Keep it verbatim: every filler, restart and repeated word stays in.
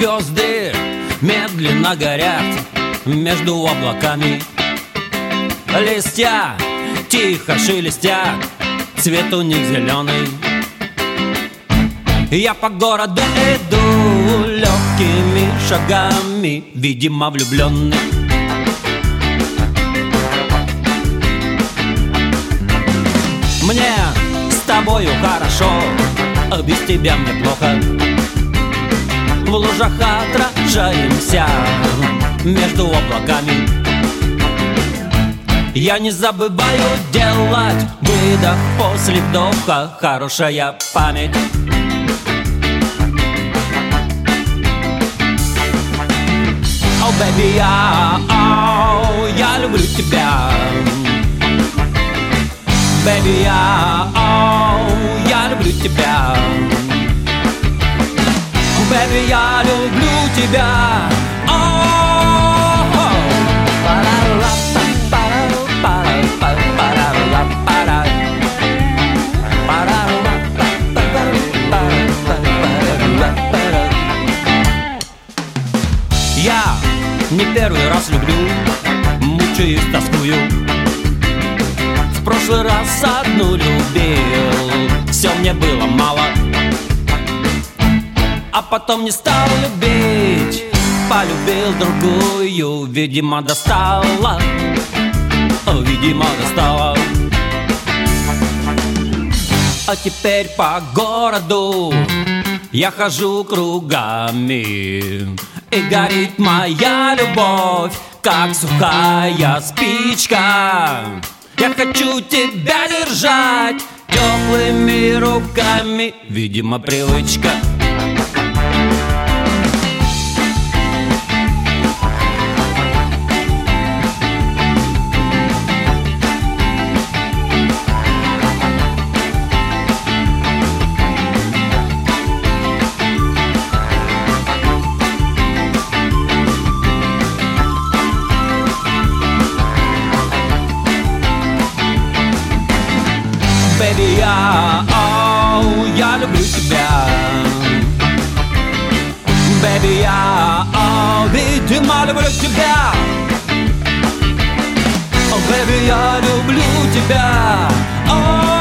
Звезды медленно горят между облаками. Листья тихо шелестят, цвет у них зеленый. Я по городу иду легкими шагами, видимо влюбленный. Мне с тобою хорошо, а без тебя мне плохо. В лужах отражаемся между облаками. Я не забываю делать выдох после вдоха, хорошая память. Oh, baby, я, oh, я люблю тебя. Baby, я, oh, я люблю тебя. Baby, я люблю тебя. Я не первый раз люблю, мучаюсь, тоскую. В прошлый раз одну любил, все мне было мало. А потом не стал любить, полюбил другую. Видимо, достала, видимо, достала. А теперь по городу я хожу кругами, и горит моя любовь, как сухая спичка. Я хочу тебя держать теплыми руками, видимо, привычка. Baby, я, oh, я люблю тебя. Baby, я, oh, видимо, люблю тебя. Oh, baby, я люблю тебя. Oh,